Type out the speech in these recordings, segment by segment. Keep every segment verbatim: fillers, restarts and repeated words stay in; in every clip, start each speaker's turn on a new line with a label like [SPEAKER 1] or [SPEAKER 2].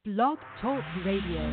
[SPEAKER 1] Blog Talk Radio.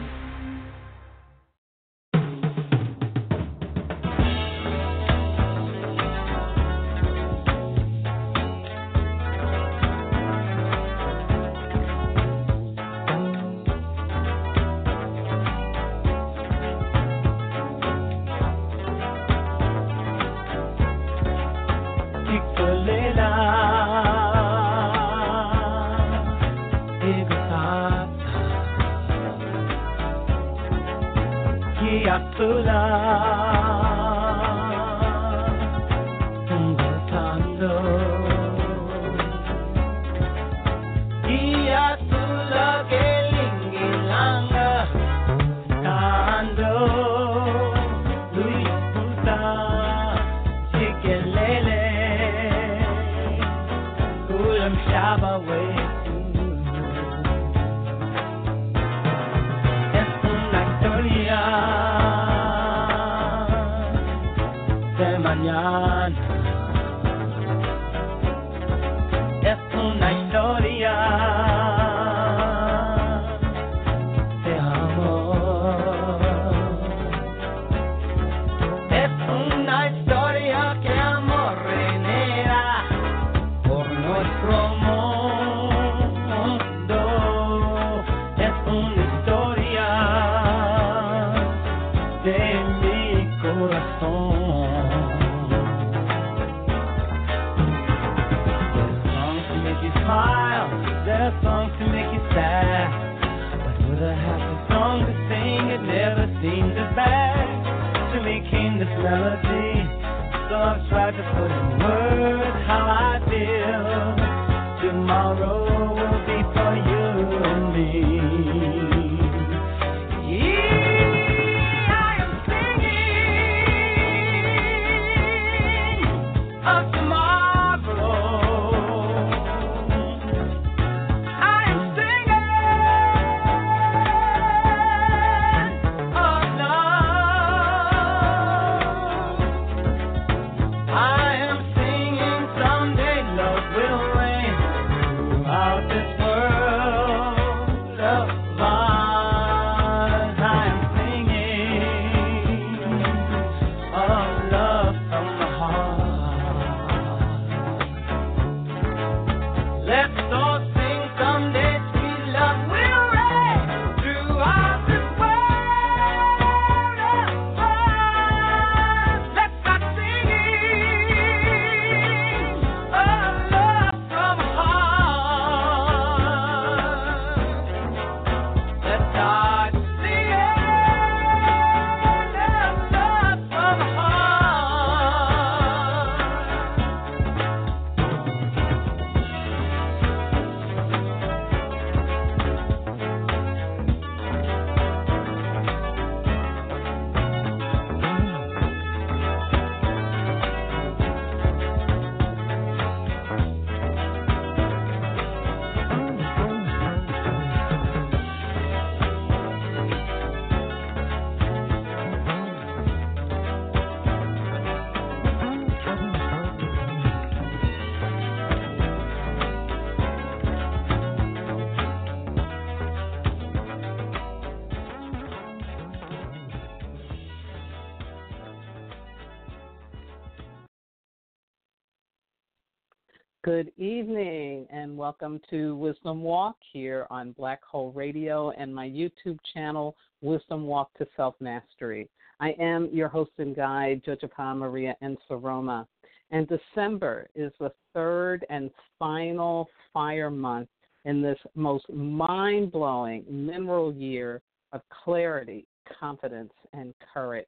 [SPEAKER 2] Good evening and welcome to Wisdom Walk here on Black Hole Radio and my YouTube channel, Wisdom Walk to Self-Mastery. I am your host and guide, Jojapa Maria Ensaroma, and December is the third and final fire month in this most mind-blowing mineral year of clarity, confidence, and courage.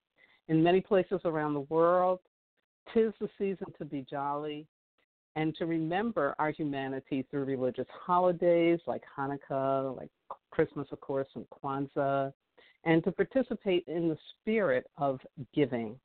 [SPEAKER 2] In many places around the world, 'tis the season to be jolly, and to remember our humanity through religious holidays like Hanukkah, like Christmas, of course, and Kwanzaa, and to participate in the spirit of giving.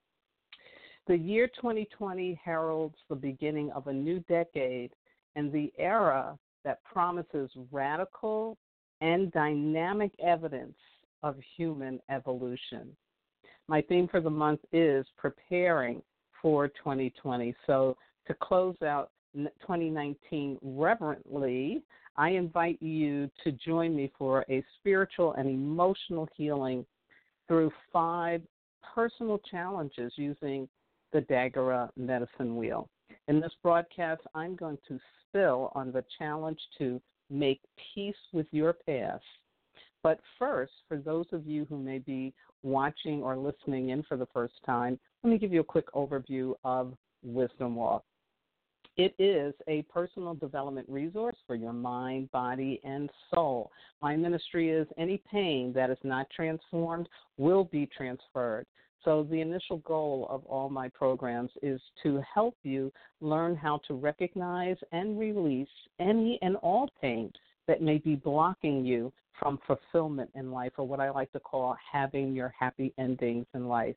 [SPEAKER 2] The year twenty twenty heralds the beginning of a new decade and the era that promises radical and dynamic evidence of human evolution. My theme for the month is preparing for twenty twenty. So to close out twenty nineteen reverently, I invite you to join me for a spiritual and emotional healing through five personal challenges using the Dagara medicine wheel. In this broadcast, I'm going to spill on the challenge to make peace with your past. But first, for those of you who may be watching or listening in for the first time, let me give you a quick overview of Wisdom Walk. It is a personal development resource for your mind, body, and soul. My ministry is any pain that is not transformed will be transferred. So the initial goal of all my programs is to help you learn how to recognize and release any and all pain that may be blocking you from fulfillment in life, or what I like to call having your happy endings in life.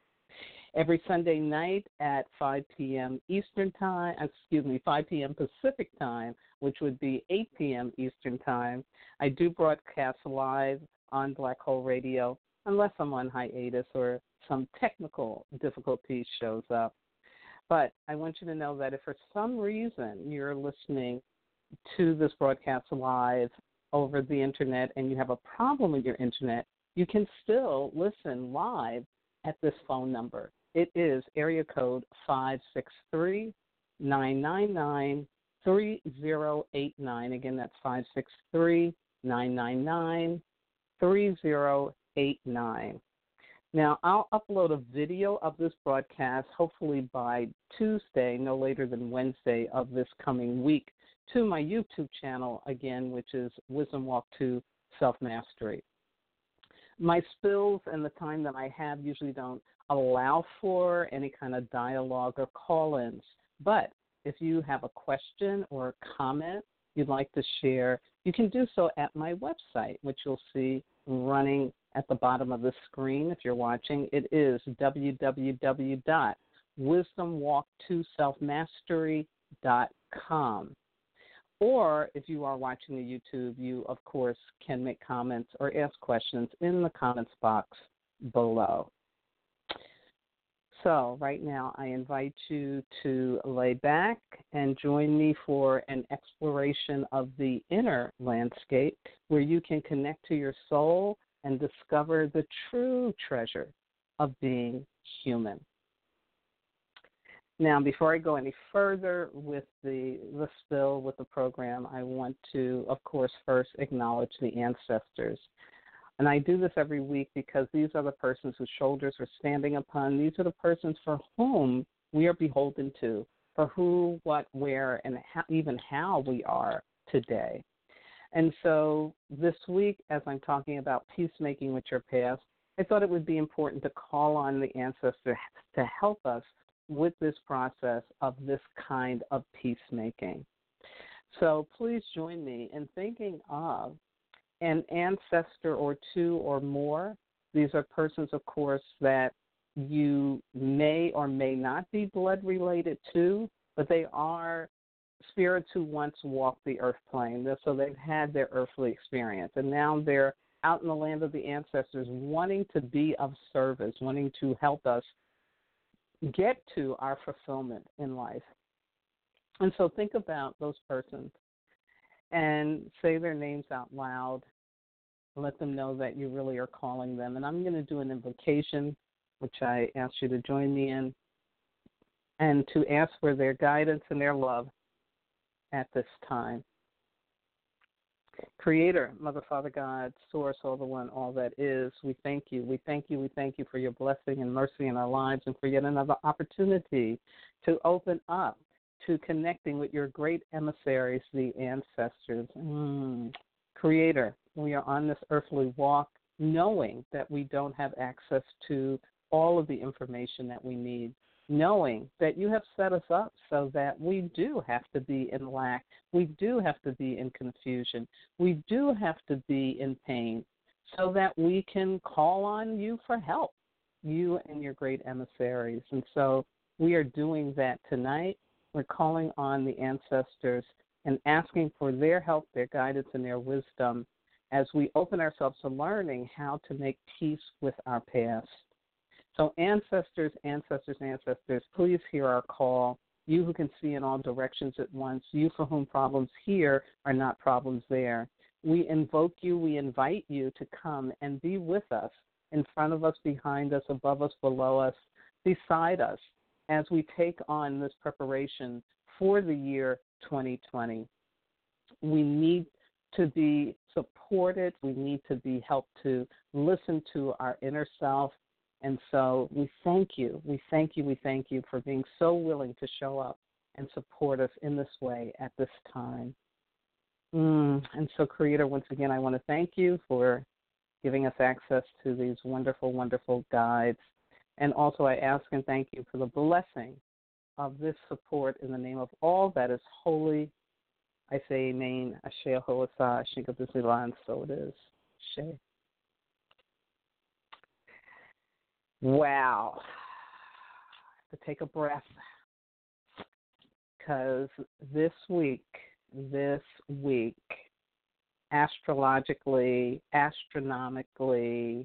[SPEAKER 2] Every Sunday night at five p.m. Eastern Time, excuse me, five p.m. Pacific Time, which would be eight p.m. Eastern Time, I do broadcast live on Black Hole Radio, unless I'm on hiatus or some technical difficulty shows up. But I want you to know that if for some reason you're listening to this broadcast live over the Internet and you have a problem with your Internet, you can still listen live at this phone number. It is area code five six three, nine nine nine, three zero eight nine. Again, that's five six three, nine nine nine, three zero eight nine. Now, I'll upload a video of this broadcast hopefully by Tuesday, no later than Wednesday of this coming week, to my YouTube channel, again, which is Wisdom Walk to Self-Mastery. My spills and the time that I have usually don't allow for any kind of dialogue or call-ins. But if you have a question or a comment you'd like to share, you can do so at my website, which you'll see running at the bottom of the screen if you're watching. It is w w w dot wisdom walk to self mastery dot com. Or if you are watching the YouTube, you, of course, can make comments or ask questions in the comments box below. So right now I invite you to lay back and join me for an exploration of the inner landscape where you can connect to your soul and discover the true treasure of being human. Now, before I go any further with the, the spill, with the program, I want to, of course, first acknowledge the ancestors. And I do this every week because these are the persons whose shoulders we're standing upon. These are the persons for whom we are beholden to, for who, what, where, and how, even how we are today. And so this week, as I'm talking about peacemaking with your past, I thought it would be important to call on the ancestors to help us with this process of this kind of peacemaking. So please join me in thinking of an ancestor or two or more. These are persons, of course, that you may or may not be blood related to, but they are spirits who once walked the earth plane. So they've had their earthly experience, and now they're out in the land of the ancestors wanting to be of service, wanting to help us get to our fulfillment in life. And so think about those persons and say their names out loud. Let them know that you really are calling them. And I'm going to do an invocation, which I ask you to join me in, and to ask for their guidance and their love at this time. Creator, Mother, Father, God, Source, all the one, all that is, we thank you. We thank you. We thank you for your blessing and mercy in our lives and for yet another opportunity to open up to connecting with your great emissaries, the ancestors. Mm. Creator, we are on this earthly walk knowing that we don't have access to all of the information that we need, knowing that you have set us up so that we do have to be in lack, we do have to be in confusion, we do have to be in pain, so that we can call on you for help, you and your great emissaries. And so we are doing that tonight. We're calling on the ancestors and asking for their help, their guidance, and their wisdom as we open ourselves to learning how to make peace with our past. So ancestors, ancestors, ancestors, please hear our call. you who can see in all directions at once, you for whom problems here are not problems there. We invoke you, we invite you to come and be with us, in front of us, behind us, above us, below us, beside us, as we take on this preparation for the year twenty twenty. We need to be supported. We need to be helped to listen to our inner self. And so we thank you. We thank you. We thank you for being so willing to show up and support us in this way at this time. Mm. And so, Creator, once again, I want to thank you for giving us access to these wonderful, wonderful guides. And also I ask and thank you for the blessing of this support in the name of all that is holy. I say amen. Ashe Hoasa, Shinkabizilan, so it is. Ashe. Wow. I have to take a breath, because this week, this week, astrologically, astronomically,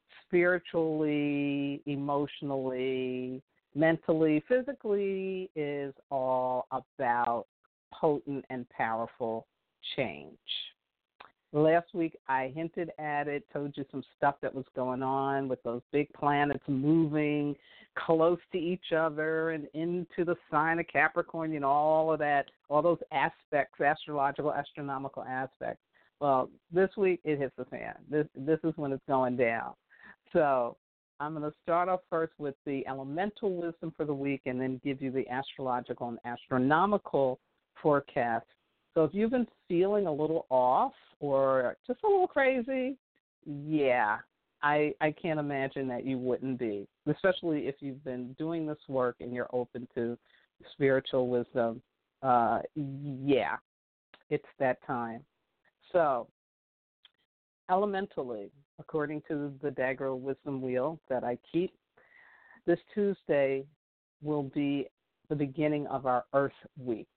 [SPEAKER 2] spiritually, emotionally, mentally, physically, is all about potent and powerful change. Last week I hinted at it, told you some stuff that was going on with those big planets moving close to each other and into the sign of Capricorn, you know, all of that, all those aspects, astrological, astronomical aspects. Well, this week it hits the fan. This this is when it's going down. So I'm going to start off first with the elemental wisdom for the week and then give you the astrological and astronomical forecast. So if you've been feeling a little off or just a little crazy, yeah, I I can't imagine that you wouldn't be, especially if you've been doing this work and you're open to spiritual wisdom. Uh, yeah, it's that time. So, elementally, according to the Dagro Wisdom Wheel that I keep, this Tuesday will be the beginning of our Earth Week.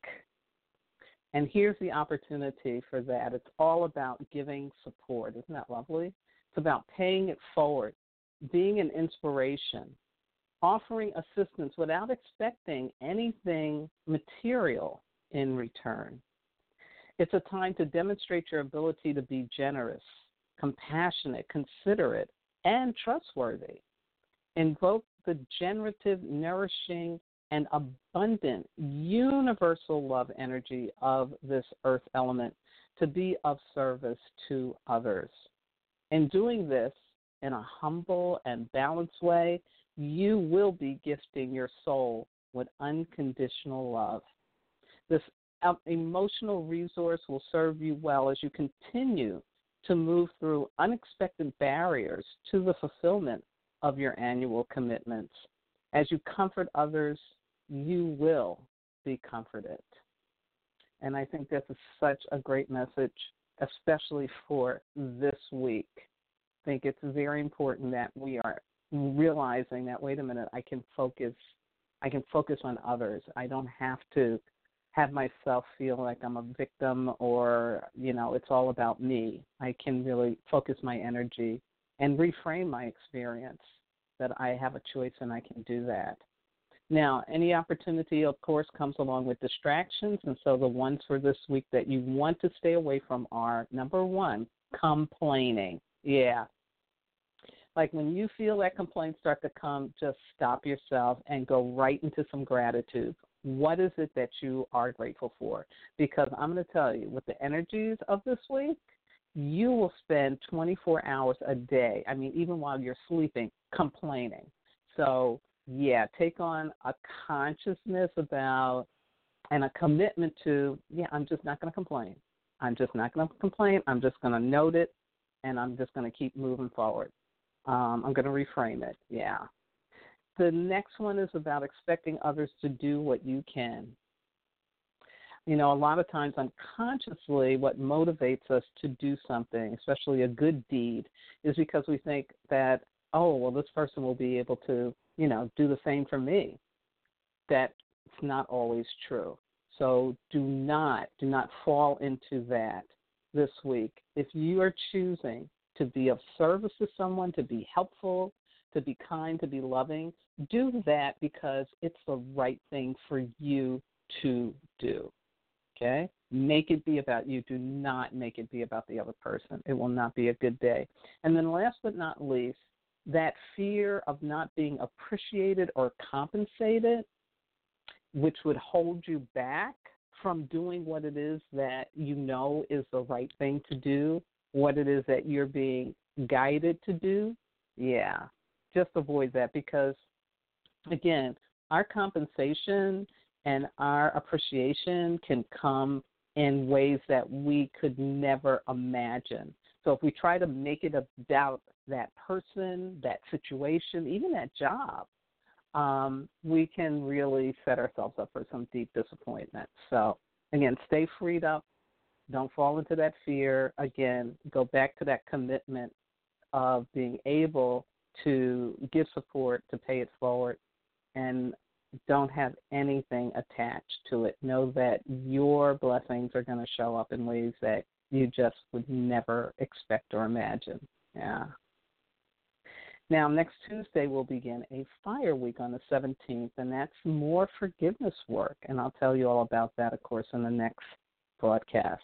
[SPEAKER 2] And here's the opportunity for that. It's all about giving support. Isn't that lovely? It's about paying it forward, being an inspiration, offering assistance without expecting anything material in return. It's a time to demonstrate your ability to be generous, compassionate, considerate, and trustworthy. Invoke the generative, nourishing, and abundant universal love energy of this earth element to be of service to others. In doing this in a humble and balanced way, you will be gifting your soul with unconditional love. This emotional resource will serve you well as you continue to move through unexpected barriers to the fulfillment of your annual commitments. As you comfort others, you will be comforted. And I think this is such a great message, especially for this week. I think it's very important that we are realizing that, wait a minute, I can focus, I can focus on others. I don't have to have myself feel like I'm a victim or, you know, it's all about me. I can really focus my energy and reframe my experience that I have a choice and I can do that. Now, any opportunity, of course, comes along with distractions, and so the ones for this week that you want to stay away from are, number one, complaining. Yeah. Like when you feel that complaints start to come, just stop yourself and go right into some gratitude. What is it that you are grateful for? Because I'm going to tell you, with the energies of this week, you will spend twenty-four hours a day, I mean, even while you're sleeping, complaining. So, yeah, take on a consciousness about and a commitment to, yeah, I'm just not going to complain. I'm just not going to complain. I'm just going to note it, and I'm just going to keep moving forward. Um, I'm going to reframe it, yeah. The next one is about expecting others to do what you can. You know, a lot of times unconsciously what motivates us to do something, especially a good deed, is because we think that, oh, well, this person will be able to, you know, do the same for me. That's not always true. So do not, do not fall into that this week. If you are choosing to be of service to someone, to be helpful, to be kind, to be loving, do that because it's the right thing for you to do. Okay? Make it be about you. Do not make it be about the other person. It will not be a good day. And then last but not least, that fear of not being appreciated or compensated, which would hold you back from doing what it is that you know is the right thing to do, what it is that you're being guided to do, yeah, just avoid that because, again, our compensation and our appreciation can come in ways that we could never imagine. So if we try to make it about that person, that situation, even that job, um, we can really set ourselves up for some deep disappointment. So, again, stay freed up. Don't fall into that fear. Again, go back to that commitment of being able to give support, to pay it forward, and don't have anything attached to it. Know that your blessings are going to show up in ways that you just would never expect or imagine. Yeah. Now, next Tuesday, we'll begin a fire week on the seventeenth, and that's more forgiveness work. And I'll tell you all about that, of course, in the next broadcast.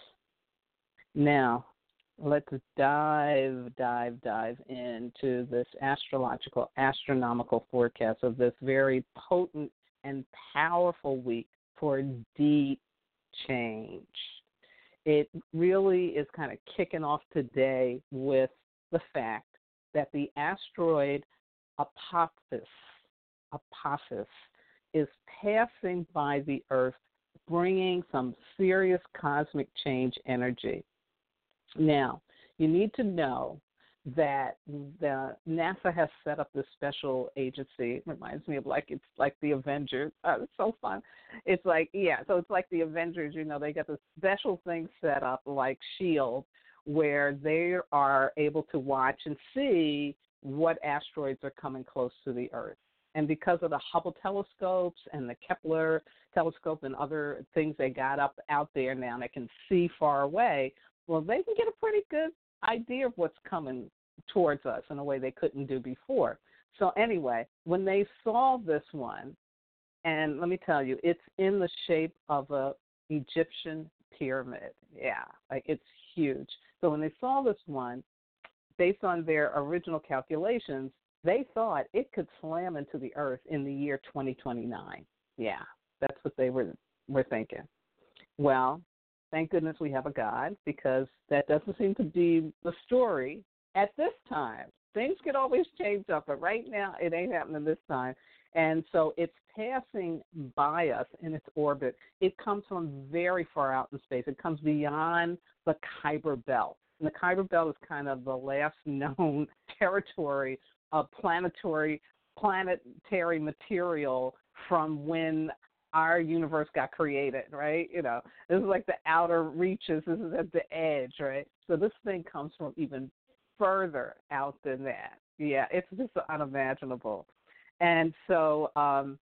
[SPEAKER 2] Now, let's dive, dive, dive into this astrological, astronomical forecast of this very potent and powerful week for deep change. It really is kind of kicking off today with the fact that the asteroid Apophis, Apophis is passing by the Earth, bringing some serious cosmic change energy. Now, you need to know that the NASA has set up this special agency. It reminds me of like it's like the Avengers. Oh, it's so fun. It's like yeah, so it's like the Avengers. You know, they got this special thing set up like SHIELD, where they are able to watch and see what asteroids are coming close to the Earth. And because of the Hubble telescopes and the Kepler telescope and other things they got up out there now that can see far away, well, they can get a pretty good idea of what's coming towards us in a way they couldn't do before. So anyway, when they saw this one, and let me tell you, it's in the shape of a Egyptian pyramid. Yeah, like it's huge. So when they saw this one, based on their original calculations, they thought it could slam into the Earth in the year twenty twenty-nine. Yeah, that's what they were were thinking. Well, thank goodness we have a God, because that doesn't seem to be the story at this time. Things could always change up, but right now it ain't happening this time. And so it's passing by us in its orbit. It comes from very far out in space. It comes beyond the Kuiper Belt. And the Kuiper Belt is kind of the last known territory of planetary planetary material from when our universe got created, right? You know, this is like the outer reaches. This is at the edge, right? So this thing comes from even further out than that. Yeah, it's just unimaginable. And so um,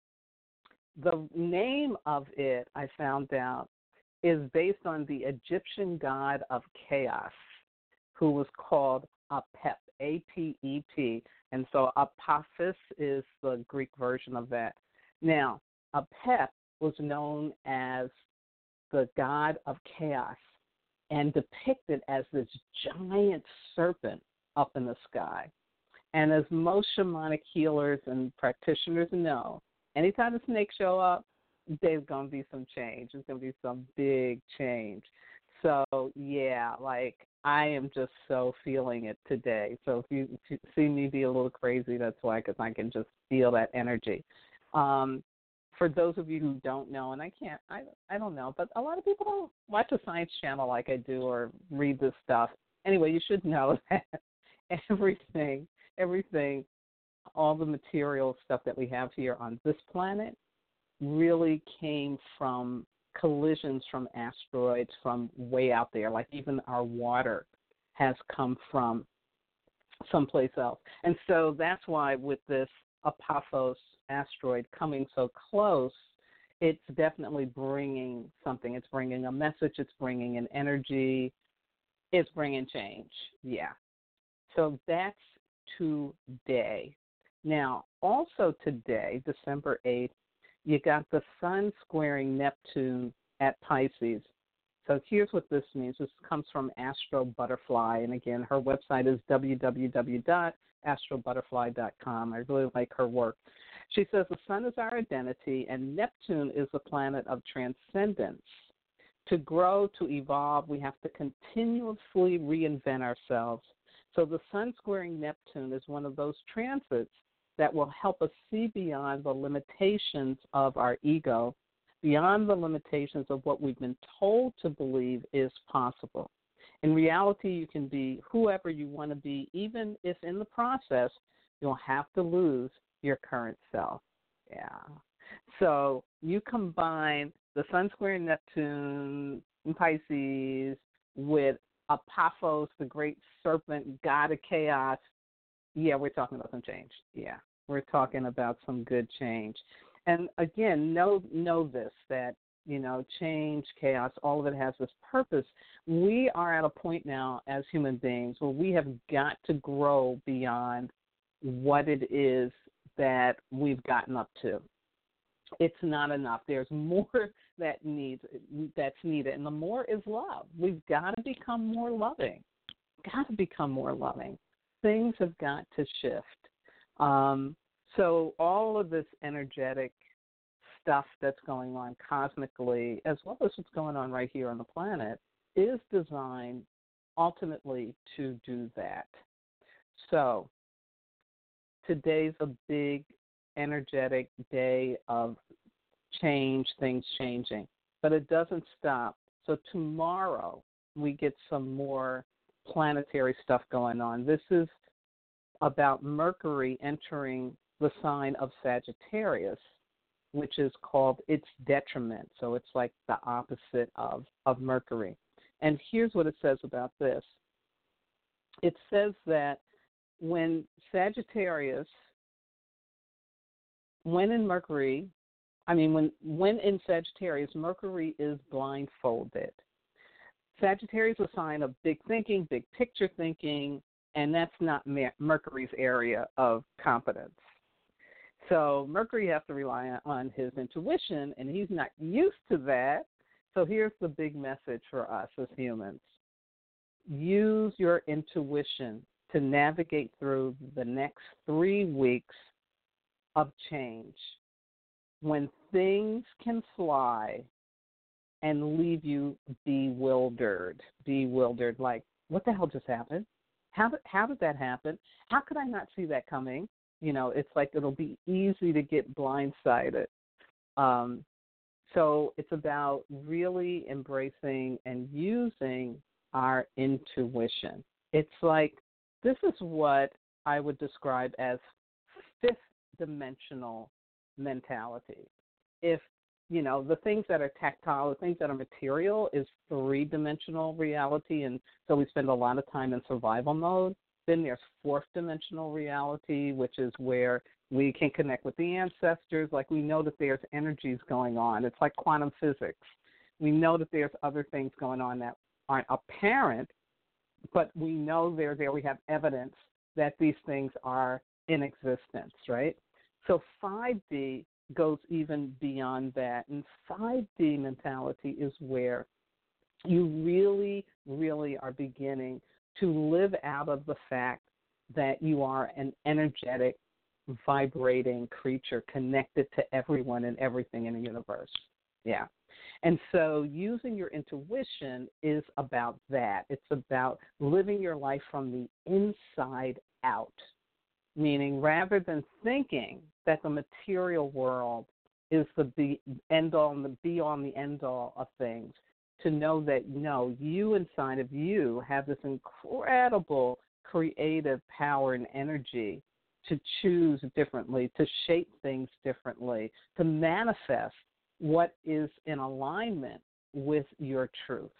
[SPEAKER 2] the name of it, I found out, is based on the Egyptian god of chaos, who was called Apep, A P E P. And so Apophis is the Greek version of that. Now, Apep was known as the god of chaos and depicted as this giant serpent up in the sky. And as most shamanic healers and practitioners know, anytime the snakes show up, there's going to be some change. There's going to be some big change. So, yeah, like I am just so feeling it today. So if you, if you see me be a little crazy, that's why, because I can just feel that energy. Um, for those of you who don't know, and I can't, I, I don't know, but a lot of people don't watch the Science Channel like I do or read this stuff. Anyway, you should know that everything, everything, all the material stuff that we have here on this planet really came from collisions from asteroids from way out there. Like even our water has come from someplace else. And so that's why with this Apophis asteroid coming so close, it's definitely bringing something. It's bringing a message. It's bringing an energy. It's bringing change. Yeah. So that's today. Now, also today, December eighth, you got the Sun squaring Neptune at Pisces. So here's what this means. This comes from Astro Butterfly. And again, her website is w w w dot astro butterfly dot com. I really like her work. She says the sun is our identity and Neptune is the planet of transcendence. To grow, to evolve, we have to continuously reinvent ourselves. So the sun squaring Neptune is one of those transits that will help us see beyond the limitations of our ego, beyond the limitations of what we've been told to believe is possible. In reality, you can be whoever you want to be, even if in the process you'll have to lose your current self. Yeah. So you combine the Sun squaring Neptune in Pisces with Apophos, the great serpent, god of chaos. Yeah, we're talking about some change. Yeah, we're talking about some good change. And again, know know this, that, you know, change, chaos, all of it has this purpose. We are at a point now as human beings where we have got to grow beyond what it is that we've gotten up to. It's not enough. There's more that needs that's needed, and the more is love. We've got to become more loving. Got to become more loving. Things have got to shift. Um, so all of this energetic stuff that's going on cosmically, as well as what's going on right here on the planet, is designed ultimately to do that. So today's a big energetic day of change, things changing. But it doesn't stop. So tomorrow we get some more planetary stuff going on. This is about Mercury entering the sign of Sagittarius, which is called its detriment. So it's like the opposite of, of Mercury. And here's what it says about this. It says that when Sagittarius, when in Mercury, I mean, when, when in Sagittarius, Mercury is blindfolded. Sagittarius is a sign of big thinking, big picture thinking, and that's not Mercury's area of competence. So Mercury has to rely on his intuition, and he's not used to that. So here's the big message for us as humans. Use your intuition to navigate through the next three weeks of change, when things can fly and leave you bewildered, bewildered, like, what the hell just happened? How, how did that happen? How could I not see that coming? You know, it's like it'll be easy to get blindsided. Um, so it's about really embracing and using our intuition. It's like, this is what I would describe as fifth dimensional mentality. If, you know, the things that are tactile, the things that are material is three-dimensional reality, and so we spend a lot of time in survival mode. Then there's fourth-dimensional reality, which is where we can connect with the ancestors. Like, we know that there's energies going on. It's like quantum physics. We know that there's other things going on that aren't apparent, but we know they're there. We have evidence that these things are in existence, right? So five D goes even beyond that. And five D mentality is where you really, really are beginning to live out of the fact that you are an energetic, vibrating creature connected to everyone and everything in the universe. Yeah. And so using your intuition is about that. It's about living your life from the inside out, meaning rather than thinking that the material world is the be, end all and the be all and the end all of things, to know that, no, you inside of you have this incredible creative power and energy to choose differently, to shape things differently, to manifest what is in alignment with your truth.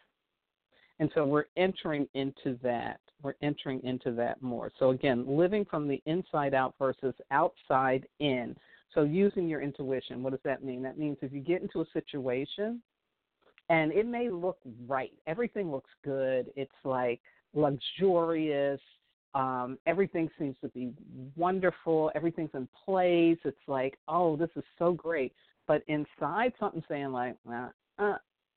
[SPEAKER 2] And so we're entering into that. We're entering into that more. So again, living from the inside out versus outside in. So using your intuition, what does that mean? That means if you get into a situation and it may look right, everything looks good, it's like luxurious, Um, everything seems to be wonderful. Everything's in place. It's like, oh, this is so great. But inside, something's saying like, uh, uh,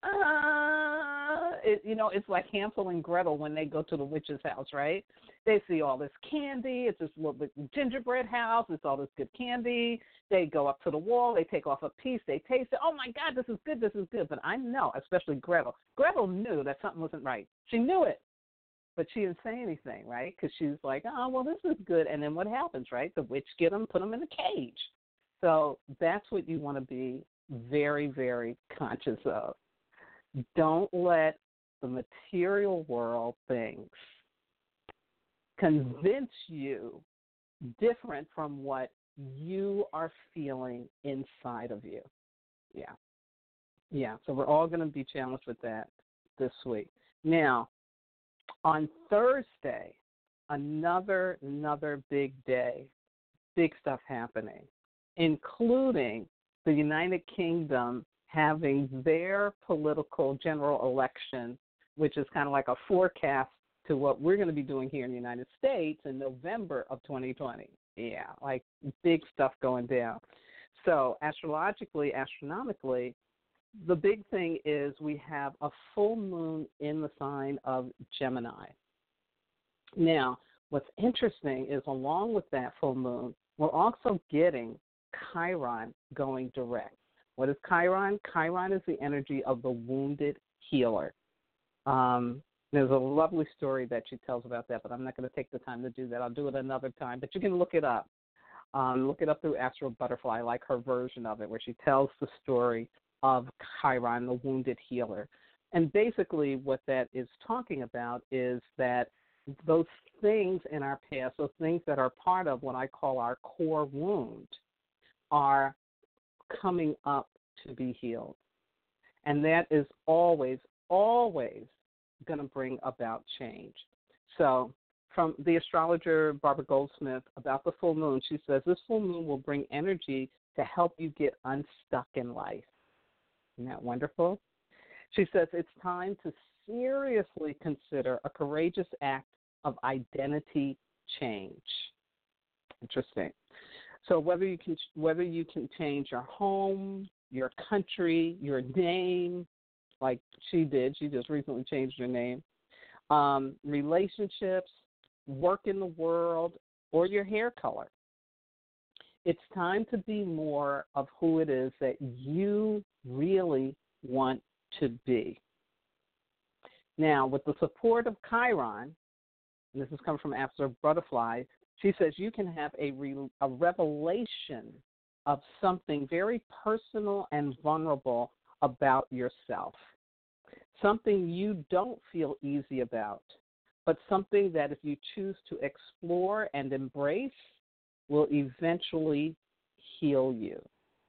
[SPEAKER 2] uh, it, you know, it's like Hansel and Gretel when they go to the witch's house, right? They see all this candy. It's this little bit gingerbread house. It's all this good candy. They go up to the wall. They take off a piece. They taste it. Oh, my God, this is good. This is good. But I know, especially Gretel. Gretel knew that something wasn't right. She knew it. But she didn't say anything, right? Because she was like, oh, well, this is good. And then what happens, right? The witch get them, put them in a cage. So that's what you want to be very, very conscious of. Don't let the material world things convince you different from what you are feeling inside of you. Yeah. Yeah, so we're all going to be challenged with that this week. Now, on Thursday, another, another big day, big stuff happening, including the United Kingdom having their political general election, which is kind of like a forecast to what we're going to be doing here in the United States in November of twenty twenty. Yeah, like big stuff going down. So astrologically, astronomically, the big thing is we have a full moon in the sign of Gemini. Now, what's interesting is along with that full moon, we're also getting Chiron going direct. What is Chiron? Chiron is the energy of the wounded healer. Um, there's a lovely story that she tells about that, but I'm not going to take the time to do that. I'll do it another time, but you can look it up. Um, look it up through Astro Butterfly. I like her version of it where she tells the story of Chiron, the wounded healer. And basically what that is talking about is that those things in our past, those things that are part of what I call our core wound, are coming up to be healed. And that is always, always going to bring about change. So from the astrologer Barbara Goldsmith about the full moon, she says, this full moon will bring energy to help you get unstuck in life. Isn't that wonderful? She says it's time to seriously consider a courageous act of identity change. Interesting. So whether you can whether you can change your home, your country, your name, like she did, she just recently changed her name, um, relationships, work in the world, or your hair color. It's time to be more of who it is that you really want to be. Now, with the support of Chiron, and this is coming from Astro Butterfly, she says you can have a, re, a revelation of something very personal and vulnerable about yourself, something you don't feel easy about, but something that if you choose to explore and embrace will eventually heal you.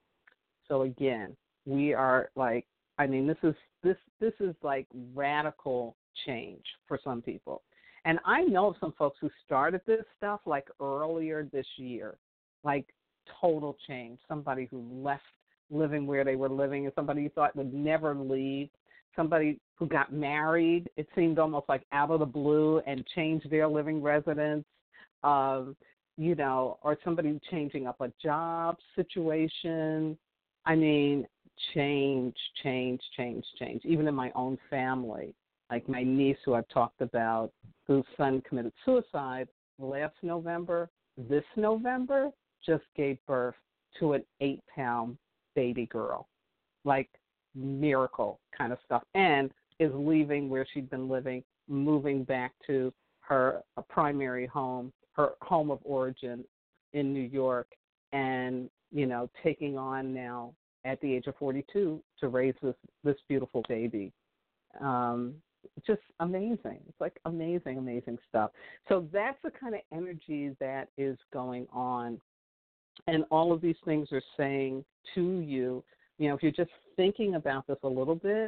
[SPEAKER 2] So again, we are like, I mean, this is this this is like radical change for some people. And I know of some folks who started this stuff like earlier this year, like total change. Somebody who left living where they were living and somebody you thought would never leave, somebody who got married, it seemed almost like out of the blue and changed their living residence, um, you know, or somebody changing up a job situation. I mean, change, change, change, change, even in my own family. Like my niece who I've talked about, whose son committed suicide last November, this November, just gave birth to an eight-pound baby girl. Like miracle kind of stuff. And is leaving where she'd been living, moving back to her primary home, her home of origin in New York, and, you know, taking on now at the age of forty-two to raise this, this beautiful baby. Um, just amazing. It's like amazing, amazing stuff. So that's the kind of energy that is going on. And all of these things are saying to you, you know, if you're just thinking about this a little bit,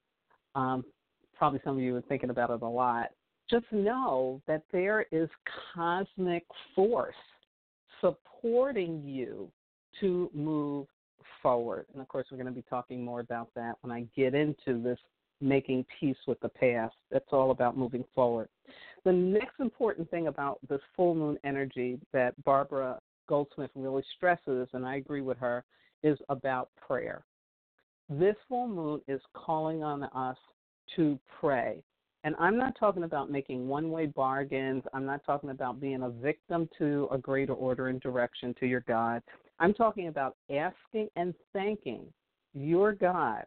[SPEAKER 2] um, probably some of you are thinking about it a lot, just know that there is cosmic force supporting you to move forward. And, of course, we're going to be talking more about that when I get into this making peace with the past. It's all about moving forward. The next important thing about this full moon energy that Barbara Goldsmith really stresses, and I agree with her, is about prayer. This full moon is calling on us to pray. And I'm not talking about making one-way bargains. I'm not talking about being a victim to a greater order and direction to your God. I'm talking about asking and thanking your God,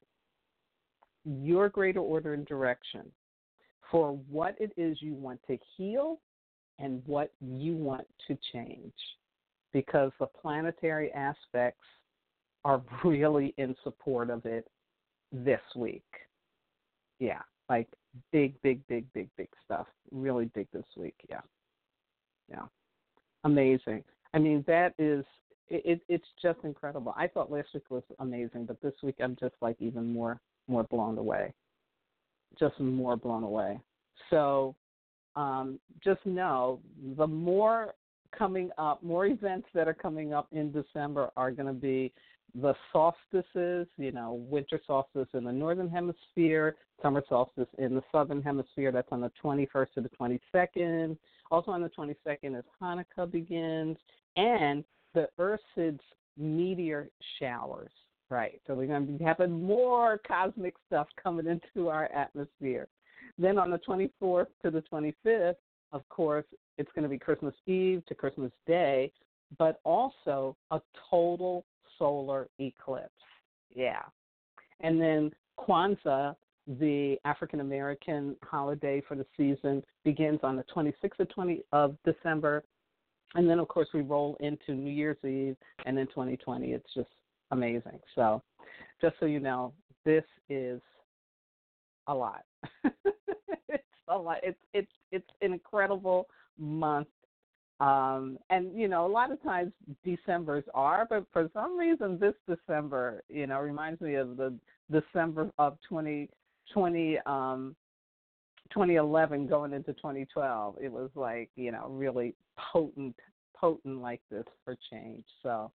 [SPEAKER 2] your greater order and direction, for what it is you want to heal and what you want to change. Because the planetary aspects are really in support of it this week. Yeah, like big, big, big, big, big stuff. Really big this week, yeah. Yeah, amazing. I mean, that is, it, it's just incredible. I thought last week was amazing, but this week I'm just like even more, more blown away. Just more blown away. So um, just know the more coming up, more events that are coming up in December are going to be the solstices, you know, winter solstice in the northern hemisphere, summer solstice in the southern hemisphere. That's on the twenty-first to the twenty-second. Also on the twenty-second is Hanukkah begins, and the Ursids meteor showers. Right, so we're going to be having more cosmic stuff coming into our atmosphere. Then on the twenty-fourth to the twenty-fifth, of course, it's going to be Christmas Eve to Christmas Day, but also a total solar eclipse. Yeah. And then Kwanzaa, the African-American holiday for the season, begins on the twenty-sixth of December. And then, of course, we roll into New Year's Eve, and then twenty twenty. It's just amazing. So just so you know, this is a lot. It's a lot. It's, it's, it's an incredible month. Um, and, you know, a lot of times Decembers are, but for some reason this December, you know, reminds me of the December of twenty twenty, um, twenty eleven going into twenty twelve. It was like, you know, really potent, potent like this for change. So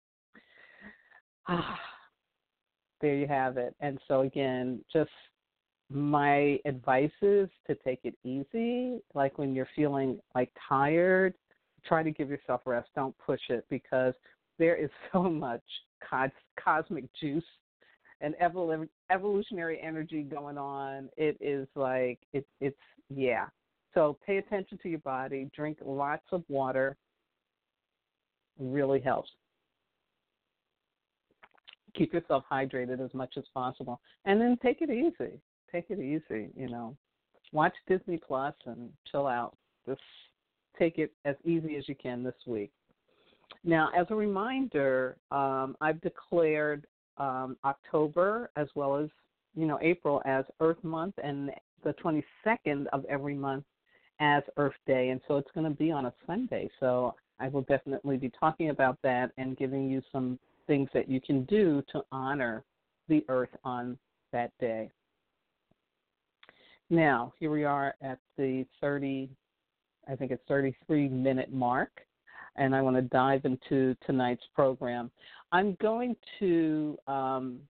[SPEAKER 2] ah, there you have it. And so, again, just my advice is to take it easy. Like when you're feeling like tired, try to give yourself rest. Don't push it, because there is so much cos- cosmic juice and evol- evolutionary energy going on. It is like, it, it's, yeah. So pay attention to your body. Drink lots of water. Really helps. Keep yourself hydrated as much as possible. And then take it easy. Take it easy, you know. Watch Disney Plus and chill out. Just take it as easy as you can this week. Now, as a reminder, um, I've declared um, October as well as, you know, April as Earth Month, and the twenty-second of every month as Earth Day. And so it's going to be on a Sunday. So I will definitely be talking about that and giving you some things that you can do to honor the Earth on that day. Now, here we are at the thirty, I think it's thirty-three minute mark, and I want to dive into tonight's program. I'm going to um,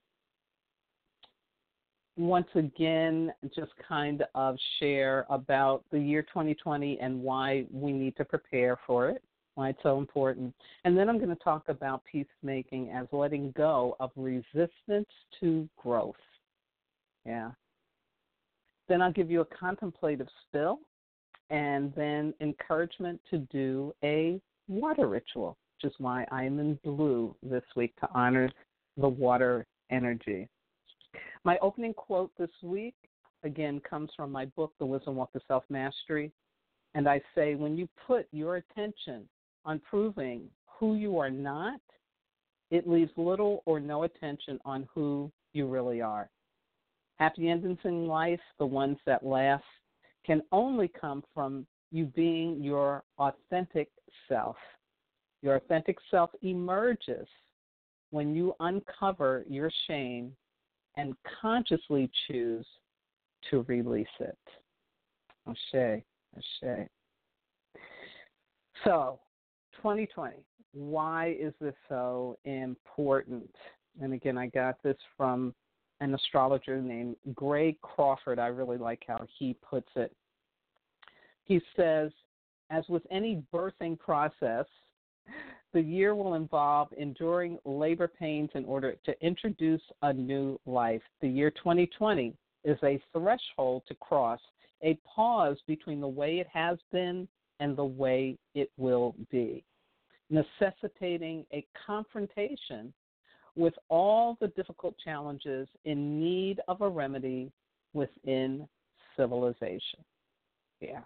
[SPEAKER 2] once again just kind of share about the year twenty twenty and why we need to prepare for it, why it's so important. And then I'm going to talk about peacemaking as letting go of resistance to growth. Yeah. Then I'll give you a contemplative spill, and then encouragement to do a water ritual, which is why I am in blue this week, to honor the water energy. My opening quote this week, again, comes from my book, The Wisdom Walk to Self-Mastery, and I say, when you put your attention on proving who you are not, it leaves little or no attention on who you really are. Happy endings in life, the ones that last, can only come from you being your authentic self. Your authentic self emerges when you uncover your shame and consciously choose to release it. Ashe, ashe. So, twenty twenty, why is this so important? And again, I got this from an astrologer named Gray Crawford. I really like how he puts it. He says, as with any birthing process, the year will involve enduring labor pains in order to introduce a new life. The year twenty twenty is a threshold to cross, a pause between the way it has been and the way it will be, necessitating a confrontation with all the difficult challenges in need of a remedy within civilization. Yeah.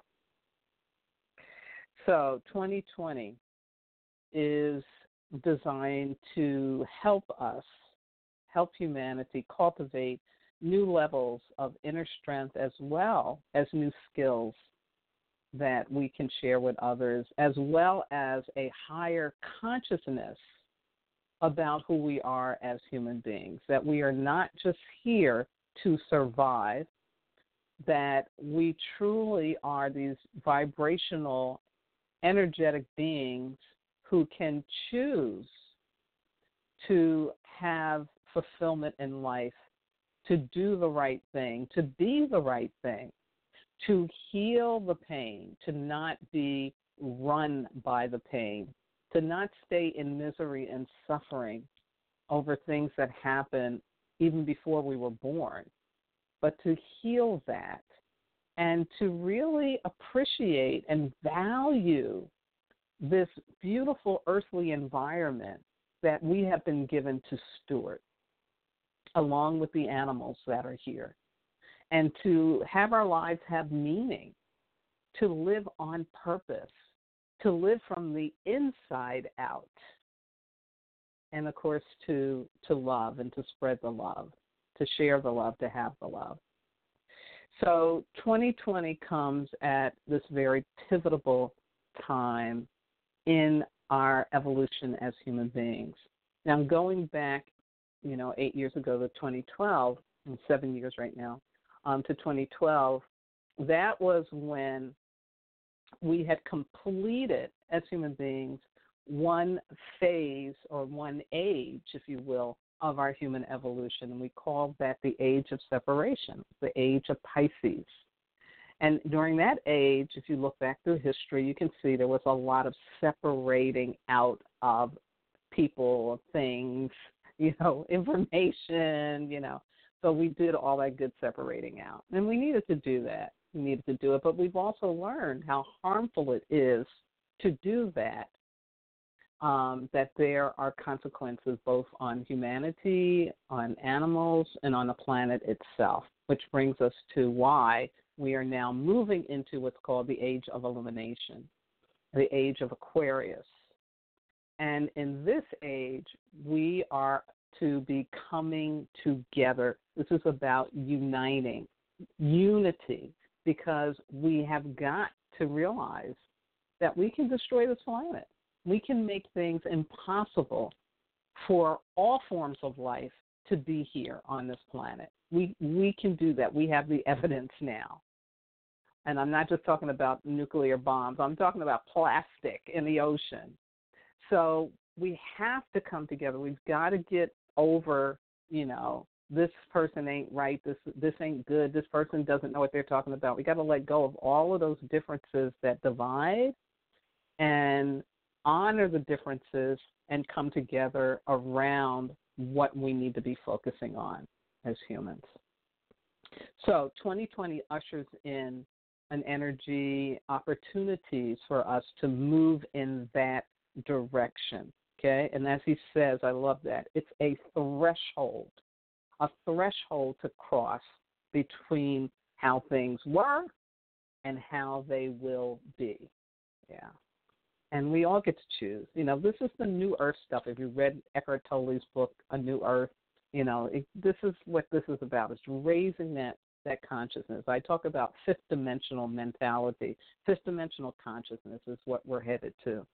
[SPEAKER 2] So twenty twenty is designed to help us, help humanity cultivate new levels of inner strength as well as new skills that we can share with others, as well as a higher consciousness about who we are as human beings, that we are not just here to survive, that we truly are these vibrational, energetic beings who can choose to have fulfillment in life, to do the right thing, to be the right thing, to heal the pain, to not be run by the pain, to not stay in misery and suffering over things that happened even before we were born, but to heal that and to really appreciate and value this beautiful earthly environment that we have been given to steward, along with the animals that are here, and to have our lives have meaning, to live on purpose, to live from the inside out, and of course to to love and to spread the love, to share the love, to have the love. So twenty twenty comes at this very pivotal time in our evolution as human beings. Now, going back, you know, eight years ago to twenty twelve, and seven years right now, um, to twenty twelve, that was when we had completed, as human beings, one phase or one age, if you will, of our human evolution. And we called that the age of separation, the age of Pisces. And during that age, if you look back through history, you can see there was a lot of separating out of people, things, you know, information, you know. So we did all that good separating out. And we needed to do that. We needed to do it. But we've also learned how harmful it is to do that, um, that there are consequences both on humanity, on animals, and on the planet itself, which brings us to why we are now moving into what's called the age of illumination, the age of Aquarius. And in this age, we are to be coming together. This is about uniting, unity, because we have got to realize that we can destroy this planet. We can make things impossible for all forms of life to be here on this planet. We we can do that. We have the evidence now. And I'm not just talking about nuclear bombs. I'm talking about plastic in the ocean. So we have to come together. We've got to get over, you know, this person ain't right, this this ain't good, this person doesn't know what they're talking about. We got to let go of all of those differences that divide and honor the differences and come together around what we need to be focusing on as humans. So twenty twenty ushers in an energy, opportunities for us to move in that direction, okay? And as he says, I love that, it's a threshold, a threshold to cross between how things were and how they will be, yeah. And we all get to choose. You know, this is the New Earth stuff. If you read Eckhart Tolle's book, A New Earth, you know, it, this is what this is about. It's raising that, that consciousness. I talk about fifth dimensional mentality. Fifth dimensional consciousness is what we're headed to.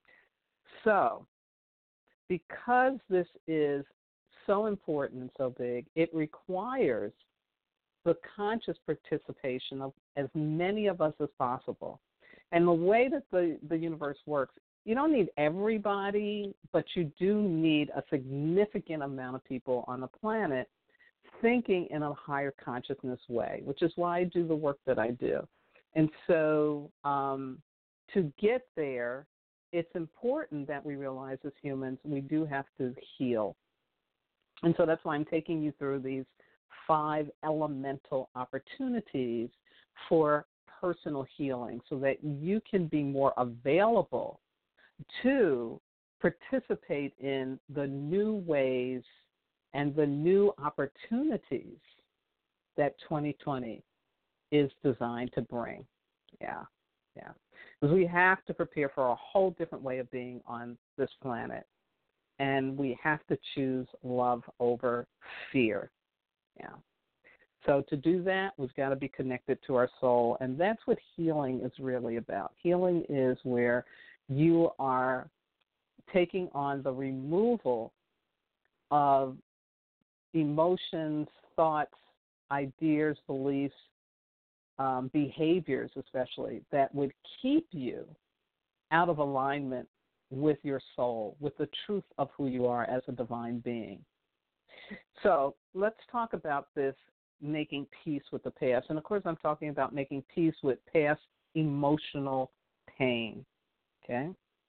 [SPEAKER 2] So because this is so important and so big, it requires the conscious participation of as many of us as possible. And the way that the, the universe works, you don't need everybody, but you do need a significant amount of people on the planet thinking in a higher consciousness way, which is why I do the work that I do. And so um, to get there, it's important that we realize as humans we do have to heal. And so that's why I'm taking you through these five elemental opportunities for personal healing so that you can be more available to participate in the new ways and the new opportunities that twenty twenty is designed to bring. Yeah, yeah. Because we have to prepare for a whole different way of being on this planet. And we have to choose love over fear. Yeah. So to do that, we've got to be connected to our soul. And that's what healing is really about. Healing is where you are taking on the removal of emotions, thoughts, ideas, beliefs, um, behaviors especially, that would keep you out of alignment with your soul, with the truth of who you are as a divine being. So let's talk about this making peace with the past. And, of course, I'm talking about making peace with past emotional pain, okay?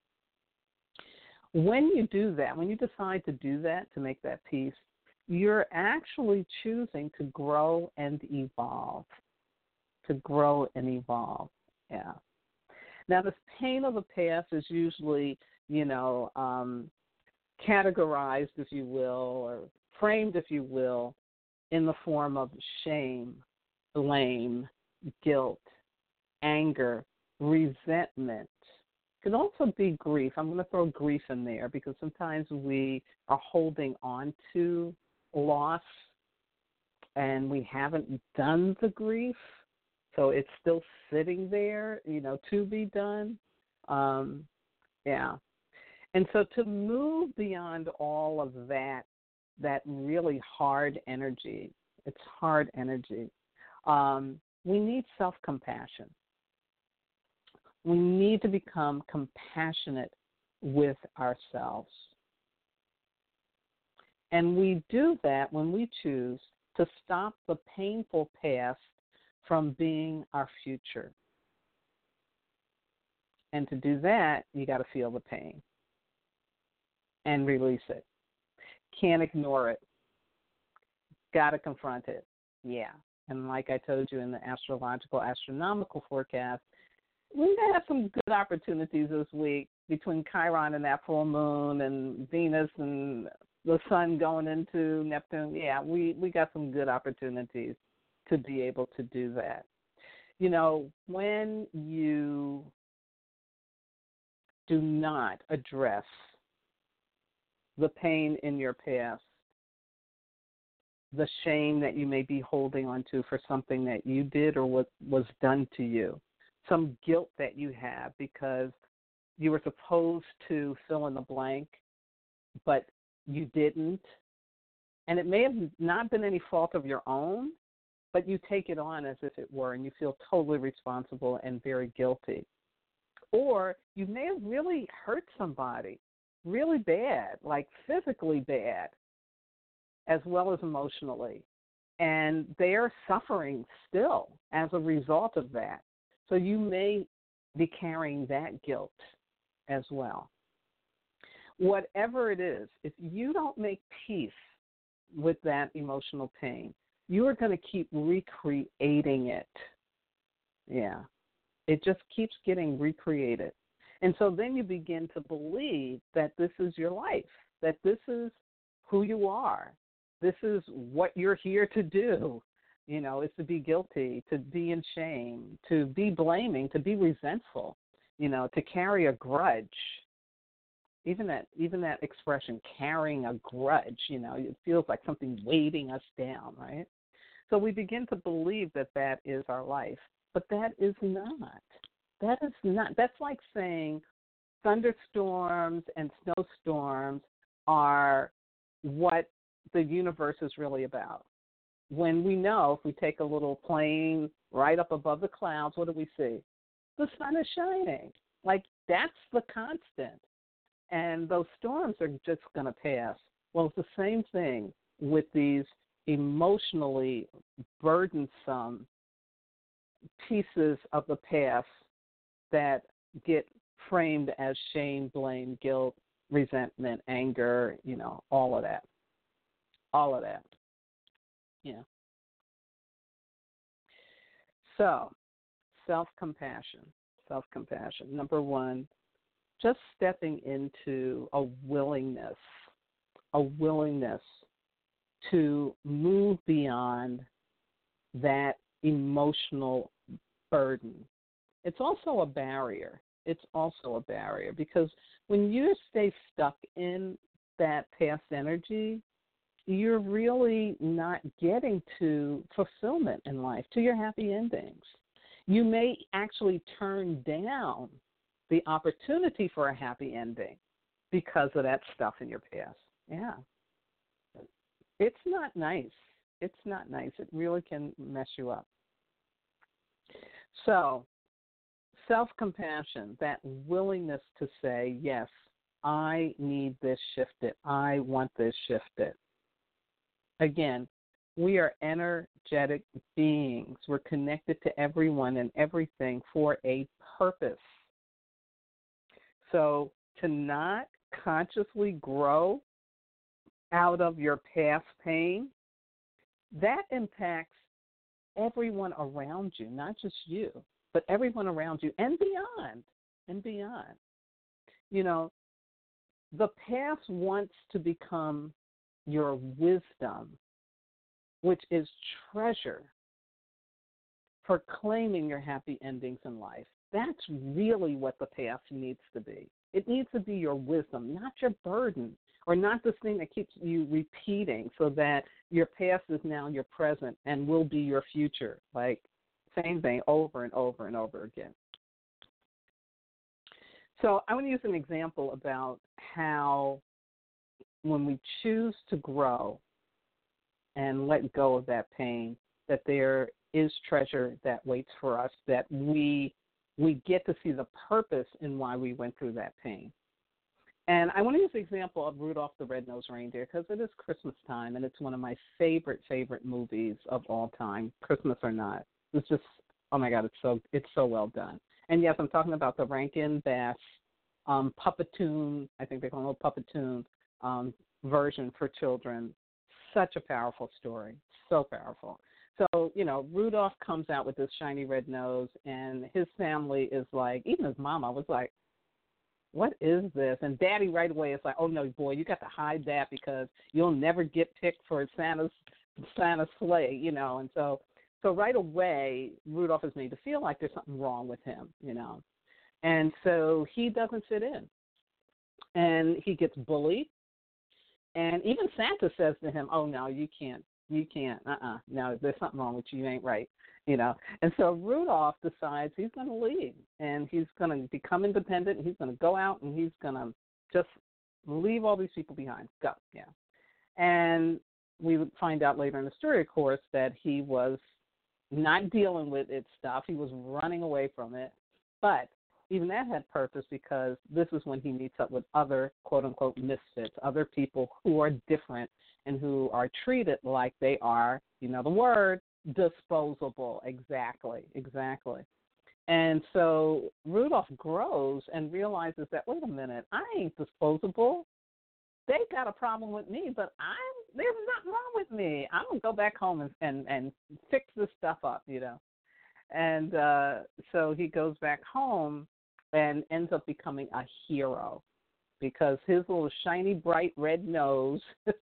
[SPEAKER 2] When you do that, when you decide to do that, to make that peace, you're actually choosing to grow and evolve, to grow and evolve, yeah. Now, this pain of the past is usually, you know, um, categorized, if you will, or framed, if you will, in the form of shame, blame, guilt, anger, resentment. It can also be grief. I'm going to throw grief in there because sometimes we are holding on to loss and we haven't done the grief. So it's still sitting there, you know, to be done. Um, yeah. And so to move beyond all of that, that really hard energy, it's hard energy, um, we need self-compassion. We need to become compassionate with ourselves. And we do that when we choose to stop the painful past from being our future. And to do that, you got to feel the pain and release it. Can't ignore it. Got to confront it. Yeah. And like I told you in the astrological, astronomical forecast, we have some good opportunities this week between Chiron and that full moon and Venus and the sun going into Neptune. Yeah, we, we got some good opportunities to be able to do that. You know, when you do not address the pain in your past, the shame that you may be holding on to for something that you did or what was done to you, some guilt that you have because you were supposed to fill in the blank, but you didn't, and it may have not been any fault of your own, but you take it on as if it were, and you feel totally responsible and very guilty. Or you may have really hurt somebody really bad, like physically bad, as well as emotionally, and they're suffering still as a result of that. So you may be carrying that guilt as well. Whatever it is, if you don't make peace with that emotional pain, you are going to keep recreating it. Yeah. It just keeps getting recreated. And so then you begin to believe that this is your life, that this is who you are. This is what you're here to do. You know, is to be guilty, to be in shame, to be blaming, to be resentful, you know, to carry a grudge. Even that, even that expression, carrying a grudge, you know, it feels like something weighting us down, right? So we begin to believe that that is our life, but that is not. That is not. That's like saying thunderstorms and snowstorms are what the universe is really about. When we know, if we take a little plane right up above the clouds, what do we see? The sun is shining. Like, that's the constant. And those storms are just going to pass. Well, it's the same thing with these emotionally burdensome pieces of the past that get framed as shame, blame, guilt, resentment, anger, you know, all of that. All of that. Yeah. So, self-compassion. Self-compassion. Number one, just stepping into a willingness, a willingness to move beyond that emotional burden. It's also a barrier. It's also a barrier because when you stay stuck in that past energy, you're really not getting to fulfillment in life, to your happy endings. You may actually turn down the opportunity for a happy ending because of that stuff in your past. Yeah. It's not nice. It's not nice. It really can mess you up. So, self-compassion, that willingness to say, yes, I need this shifted. I want this shifted. Again, we are energetic beings. We're connected to everyone and everything for a purpose. So to not consciously grow out of your past pain, that impacts everyone around you, not just you, but everyone around you and beyond, and beyond. You know, the past wants to become your wisdom, which is treasure for claiming your happy endings in life. That's really what the past needs to be. It needs to be your wisdom, not your burden, or not this thing that keeps you repeating so that your past is now your present and will be your future. Like, same thing over and over and over again. So I want to use an example about how when we choose to grow and let go of that pain, that there is treasure that waits for us, that we we get to see the purpose in why we went through that pain. And I want to use the example of Rudolph the Red-Nosed Reindeer because it is Christmas time, and it's one of my favorite, favorite movies of all time, Christmas or not. It's just, oh, my God, it's so it's so well done. And, yes, I'm talking about the Rankin Bass um, Puppetoon, I think they call it a Puppetoon um, version for children. Such a powerful story, so powerful. So, you know, Rudolph comes out with this shiny red nose, and his family is like, even his mama was like, what is this? And Daddy right away is like, oh, no, boy, you got to hide that because you'll never get picked for Santa's Santa's sleigh, you know. And so, so right away, Rudolph is made to feel like there's something wrong with him, you know. And so he doesn't fit in. And he gets bullied. And even Santa says to him, oh, no, you can't. You can't. Uh-uh. No, there's something wrong with you. You ain't right. You know. And so Rudolph decides he's going to leave, and he's going to become independent, and he's going to go out, and he's going to just leave all these people behind. Go. Yeah. And we would find out later in the story, of course, that he was not dealing with its stuff. He was running away from it. But even that had purpose because this is when he meets up with other, quote-unquote, misfits, other people who are different and who are treated like they are, you know the word, disposable. Exactly, exactly. And so Rudolph grows and realizes that, wait a minute, I ain't disposable. They got a problem with me, but I'm there's nothing wrong with me. I'm going to go back home and, and, and fix this stuff up, you know. And uh, so he goes back home and ends up becoming a hero because his little shiny, bright red nose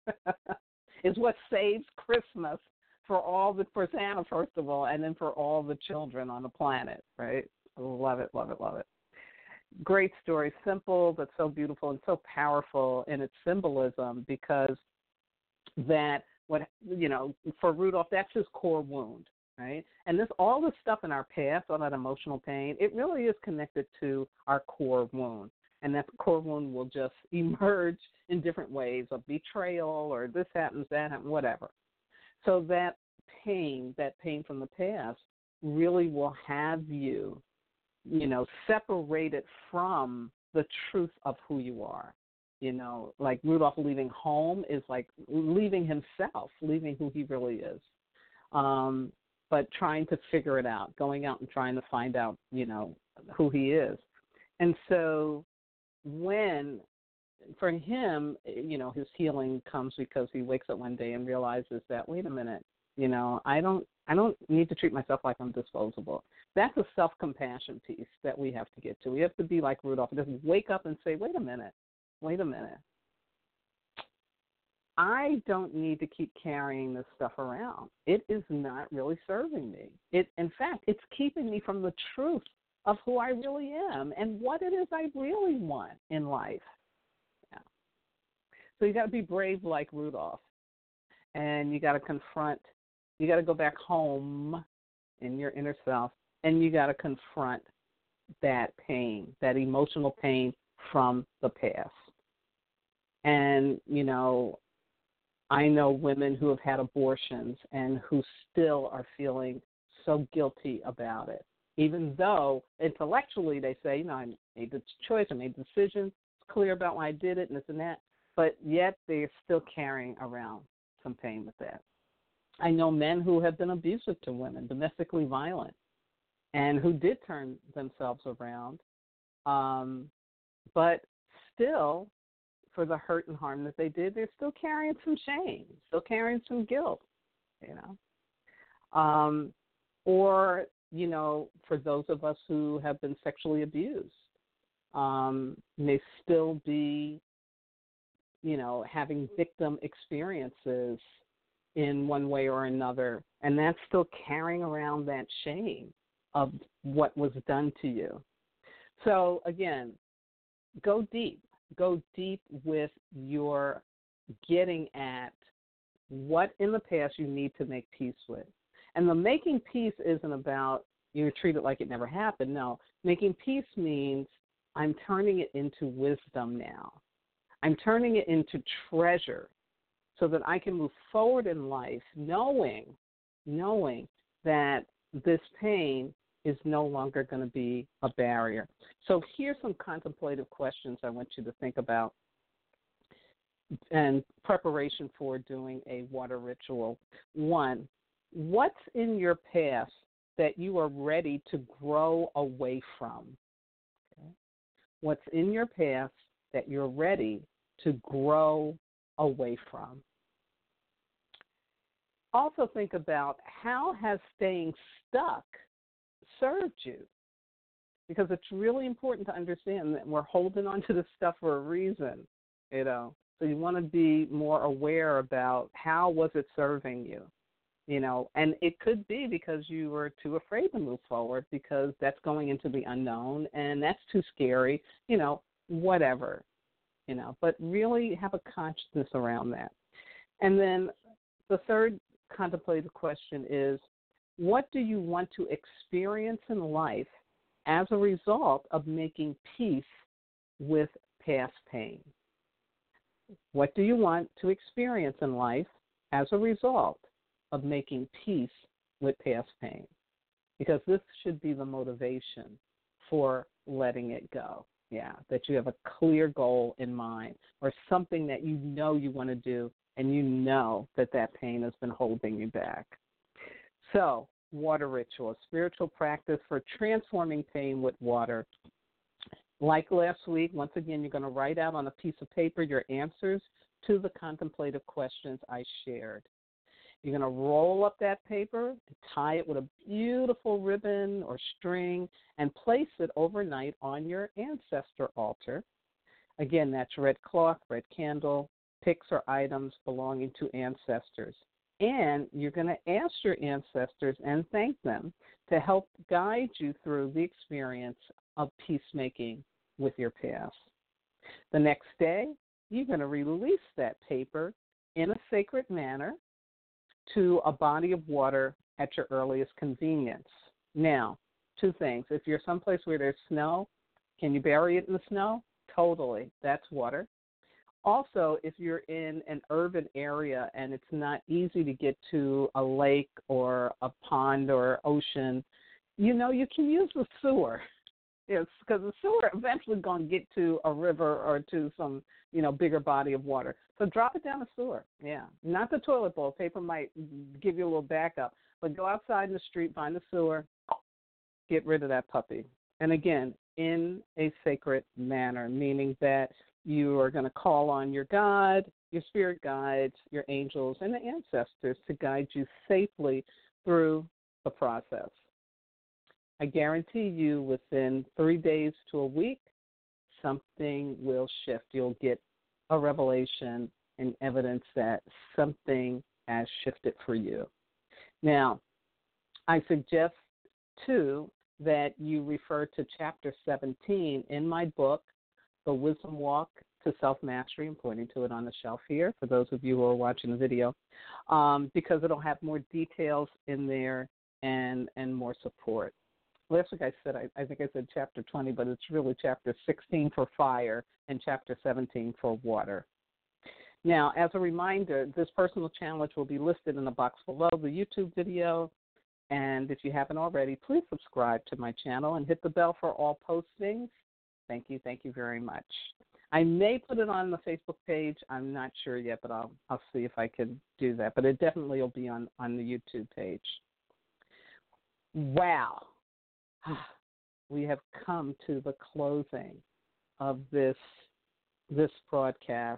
[SPEAKER 2] is what saves Christmas for all the for Santa, first of all, and then for all the children on the planet, right? Love it, love it, love it. Great story, simple but so beautiful and so powerful in its symbolism because that, what you know, for Rudolph, that's his core wound. Right? And this, all the stuff in our past, all that emotional pain, it really is connected to our core wound. And that core wound will just emerge in different ways of betrayal or this happens, that happens, whatever. So that pain, that pain from the past really will have you, you know, separated from the truth of who you are. You know, like Rudolph leaving home is like leaving himself, leaving who he really is. Um, but trying to figure it out, going out and trying to find out, you know, who he is. And so when, for him, you know, his healing comes because he wakes up one day and realizes that, wait a minute, you know, I don't, I don't need to treat myself like I'm disposable. That's a self-compassion piece that we have to get to. We have to be like Rudolph, just wake up and say, wait a minute, wait a minute. I don't need to keep carrying this stuff around. It is not really serving me. It, in fact, it's keeping me from the truth of who I really am and what it is I really want in life. Yeah. So you got to be brave like Rudolph, and you got to confront. You got to go back home in your inner self, and you got to confront that pain, that emotional pain from the past. And, you know, I know women who have had abortions and who still are feeling so guilty about it, even though intellectually they say, you know, I made the choice, I made the decision, it's clear about why I did it and this and that, but yet they're still carrying around some pain with that. I know men who have been abusive to women, domestically violent, and who did turn themselves around, um, but still, for the hurt and harm that they did, they're still carrying some shame, still carrying some guilt, you know. Um, or, you know, for those of us who have been sexually abused, um, may still be, you know, having victim experiences in one way or another, and that's still carrying around that shame of what was done to you. So, again, go deep. Go deep with your getting at what in the past you need to make peace with. And the making peace isn't about you treat it like it never happened. No, making peace means I'm turning it into wisdom now. I'm turning it into treasure so that I can move forward in life knowing, knowing that this pain is no longer going to be a barrier. So here's some contemplative questions I want you to think about in preparation for doing a water ritual. One, what's in your past that you are ready to grow away from? Okay. What's in your past that you're ready to grow away from? Also think about how has staying stuck served you, because it's really important to understand that we're holding on to this stuff for a reason, you know. So you want to be more aware about how was it serving you, you know. And it could be because you were too afraid to move forward because that's going into the unknown and that's too scary, you know, whatever, you know. But really have a consciousness around that. And then the third contemplative question is, what do you want to experience in life as a result of making peace with past pain? What do you want to experience in life as a result of making peace with past pain? Because this should be the motivation for letting it go. Yeah, that you have a clear goal in mind or something that you know you want to do and you know that that pain has been holding you back. So, water ritual, a spiritual practice for transforming pain with water. Like last week, once again, you're going to write out on a piece of paper your answers to the contemplative questions I shared. You're going to roll up that paper, tie it with a beautiful ribbon or string, and place it overnight on your ancestor altar. Again, that's red cloth, red candle, picks or items belonging to ancestors. And you're going to ask your ancestors and thank them to help guide you through the experience of peacemaking with your past. The next day, you're going to release that paper in a sacred manner to a body of water at your earliest convenience. Now, two things. If you're someplace where there's snow, can you bury it in the snow? Totally. That's water. Also, if you're in an urban area and it's not easy to get to a lake or a pond or ocean, you know, you can use the sewer. Yes, because the sewer eventually going to get to a river or to some, you know, bigger body of water. So drop it down the sewer. Yeah, not the toilet bowl. Paper might give you a little backup, but go outside in the street, find the sewer, get rid of that puppy. And again, in a sacred manner, meaning that you are going to call on your God, your spirit guides, your angels, and the ancestors to guide you safely through the process. I guarantee you within three days to a week, something will shift. You'll get a revelation and evidence that something has shifted for you. Now, I suggest, too, that you refer to chapter seventeen in my book, The Wisdom Walk to Self-Mastery. I'm pointing to it on the shelf here for those of you who are watching the video, um, because it'll have more details in there and, and more support. Last week I said, I, I think I said chapter twenty, but it's really chapter sixteen for fire and chapter seventeen for water. Now, as a reminder, this personal challenge will be listed in the box below the YouTube video. And if you haven't already, please subscribe to my channel and hit the bell for all postings. Thank you. Thank you very much. I may put it on the Facebook page. I'm not sure yet, but I'll, I'll see if I can do that. But it definitely will be on, on the YouTube page. Wow. We have come to the closing of this this broadcast,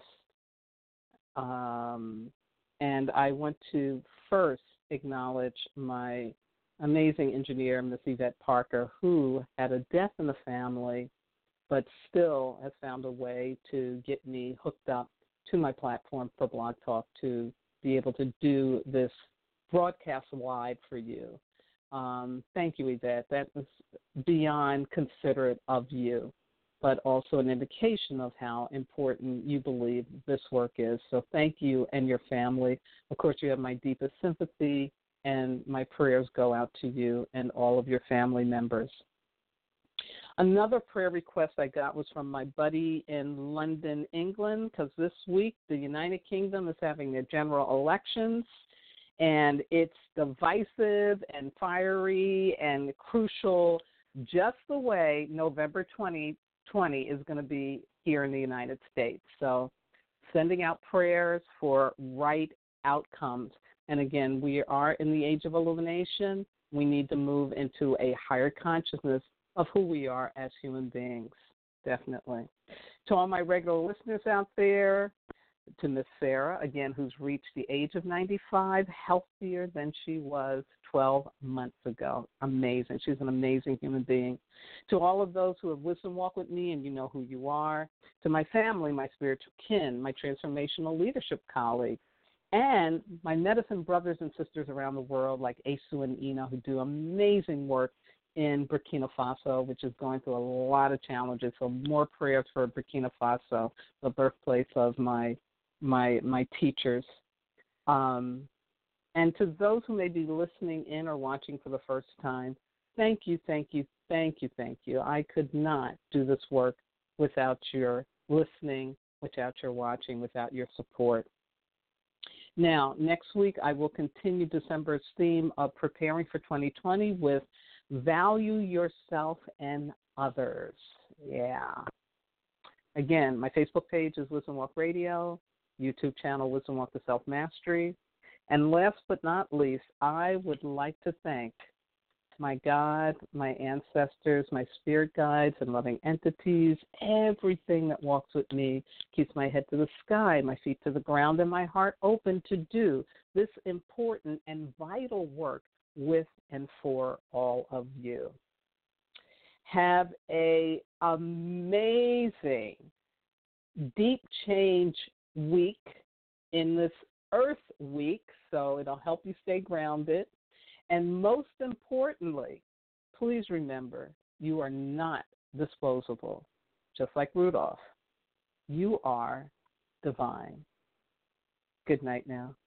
[SPEAKER 2] um, and I want to first acknowledge my amazing engineer, Miss Yvette Parker, who had a death in the family, but still has found a way to get me hooked up to my platform for Blog Talk to be able to do this broadcast live for you. Um, thank you, Yvette. That was beyond considerate of you, but also an indication of how important you believe this work is. So thank you and your family. Of course, you have my deepest sympathy, and my prayers go out to you and all of your family members. Another prayer request I got was from my buddy in London, England, because this week the United Kingdom is having their general elections. And it's divisive and fiery and crucial, just the way November twenty twenty is going to be here in the United States. So sending out prayers for right outcomes. And again, we are in the age of illumination. We need to move into a higher consciousness of who we are as human beings, definitely. To all my regular listeners out there, to Miss Sarah, again, who's reached the age of ninety-five, healthier than she was twelve months ago. Amazing. She's an amazing human being. To all of those who have wisdom walk with me, and you know who you are. To my family, my spiritual kin, my transformational leadership colleagues, and my medicine brothers and sisters around the world like Asu and Ina, who do amazing work in Burkina Faso, which is going through a lot of challenges. So more prayers for Burkina Faso, the birthplace of my my my teachers. Um, and to those who may be listening in or watching for the first time, thank you, thank you, thank you, thank you. I could not do this work without your listening, without your watching, without your support. Now, next week I will continue December's theme of preparing for twenty twenty with value yourself and others. Yeah. Again, my Facebook page is Wisdom Walk Radio, YouTube channel Wisdom Walk to Self-Mastery. And last but not least, I would like to thank my God, my ancestors, my spirit guides and loving entities, everything that walks with me, keeps my head to the sky, my feet to the ground, and my heart open to do this important and vital work with and for all of you. Have a amazing deep change week in this Earth week, so it'll help you stay grounded. And most importantly, please remember, you are not disposable. Just like Rudolph, you are divine. Good night now.